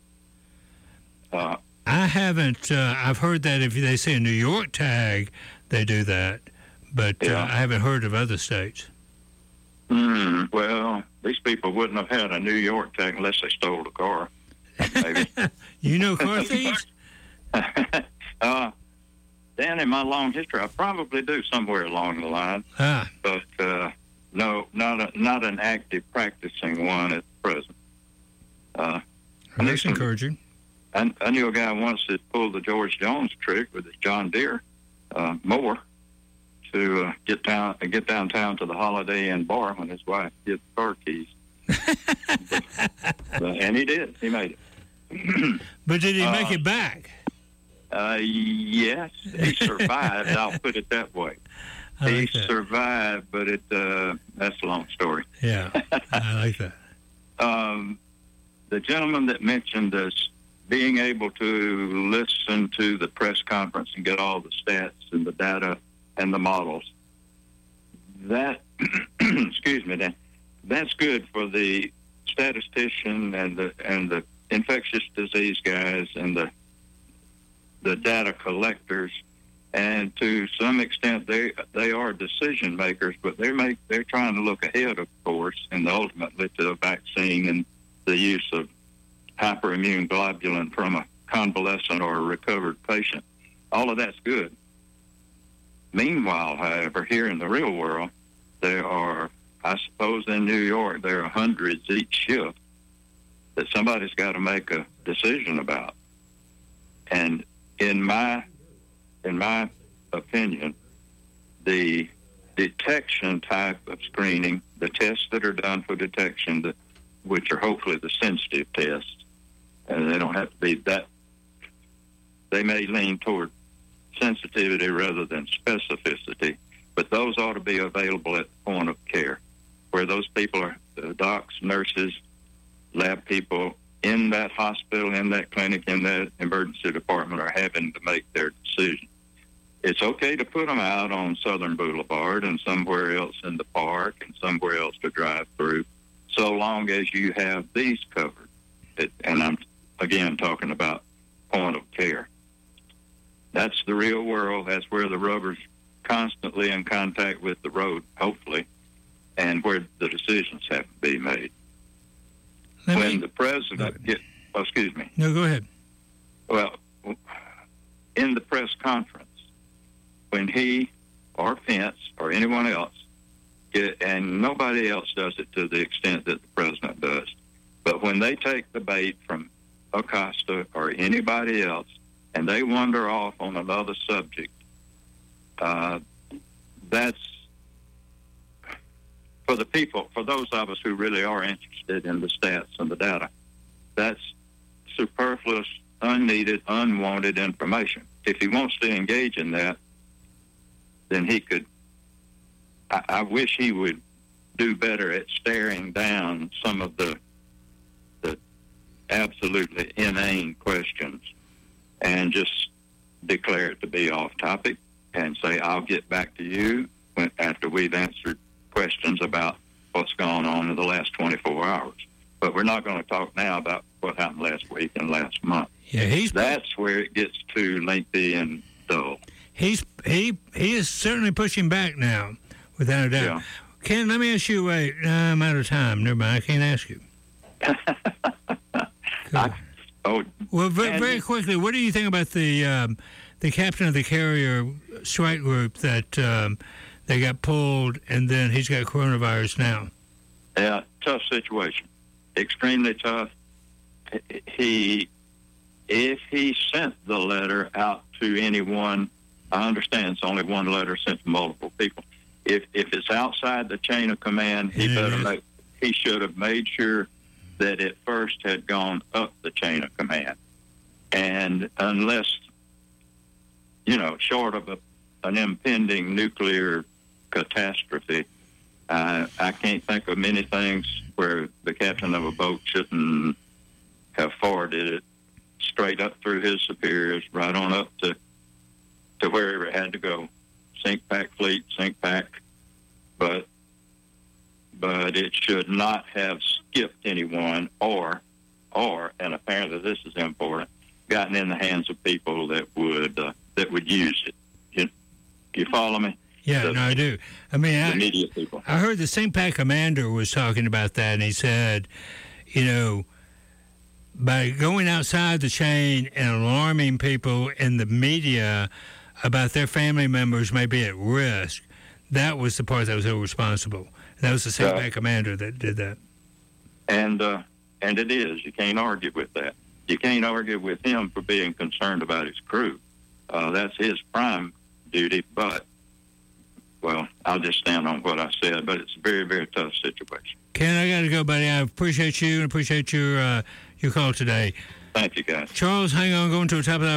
Uh, I haven't, uh, I've heard that if they say a New York tag, they do that, but Yeah. uh, I haven't heard of other states. Mm, well, these people wouldn't have had a New York tag unless they stole the car. Maybe. You know car thieves? uh, Dan, in my long history, I probably do somewhere along the line, Ah, but uh, no, not a, not an active practicing one at present. Uh, I knew that's some- encouraging. I, I knew a guy once that pulled the George Jones trick with his John Deere uh, mower to uh, get down get downtown to the Holiday Inn bar when his wife get the car keys. but, and he did. He made it. But did he Uh, make it back? Uh, yes, he survived. I'll put it that way. I He like that. survived, but it uh, that's a long story. Yeah, I like that. Um, the gentleman that mentioned this being able to listen to the press conference and get all the stats and the data and the models, that, excuse me, Dan, that's good for the statistician and the and the infectious disease guys and the the data collectors, and to some extent they they are decision makers, but they make they're trying to look ahead, of course, and ultimately to a vaccine and the use of hyperimmune globulin from a convalescent or a recovered patient. All of that's good. Meanwhile, however, here in the real world, there are, I suppose in New York, there are hundreds each shift that somebody's got to make a decision about. And in my in my opinion, the detection type of screening, the tests that are done for detection, that, which are hopefully the sensitive tests, and they don't have to be that, they may lean toward sensitivity rather than specificity, but those ought to be available at the point of care, where those people are, the docs, nurses, lab people in that hospital, in that clinic, in that emergency department are having to make their decision. It's okay to put them out on Southern Boulevard and somewhere else in the park and somewhere else to drive through, so long as you have these covered. It, and I'm, again, talking about point of care. That's the real world. That's where the rubber's constantly in contact with the road, hopefully, and where the decisions have to be made. Let when me, the president get, oh, excuse me. No, go ahead. Well, in the press conference, when he or Pence or anyone else, get, and nobody else does it to the extent that the president does, but when they take the bait from Acosta or anybody else and they wander off on another subject, uh, that's, for the people, for those of us who really are interested in the stats and the data, that's superfluous, unneeded, unwanted information. If he wants to engage in that, then he could, I, I wish he would do better at staring down some of the the absolutely inane questions and just declare it to be off topic and say, I'll get back to you when, after we've answered questions about what's gone on in the last twenty-four hours. But we're not going to talk now about what happened last week and last month. Yeah, he's That's where it gets too lengthy and dull. He's he he is certainly pushing back now, without a doubt. Yeah. Ken, let me ask you. Wait, no, I'm out of time. Never mind. I can't ask you. I, oh, well, very, very quickly, what do you think about the um, the captain of the carrier strike group that um, they got pulled, and then he's got coronavirus now? Yeah, tough situation, extremely tough. He, if he sent the letter out to anyone, I understand it's only one letter sent to multiple people. If if it's outside the chain of command, he better make, he should have made sure that it first had gone up the chain of command. And unless, you know, short of a, an impending nuclear catastrophe, uh, I can't think of many things where the captain of a boat shouldn't have forwarded it straight up through his superiors, right on up to to wherever it had to go. Sink pack fleet, sink pack. But but it should not have skipped anyone or, or, and apparently this is important, gotten in the hands of people that would uh, that would use it. You, you follow me? Yeah, the, no, I do. I mean, the I, media people. I heard the Sink Pack commander was talking about that, and he said, you know, by going outside the chain and alarming people in the media about their family members may be at risk, that was the part that was irresponsible. That was the Sink Pack commander that did that. And uh, and it is. You can't argue with that. You can't argue with him for being concerned about his crew. Uh, that's his prime duty. But, well, I'll just stand on what I said. But it's a very, very tough situation. Ken, I got to go, buddy. I appreciate you and appreciate your uh, your call today. Thank you, guys. Charles, hang on. Going to the top of the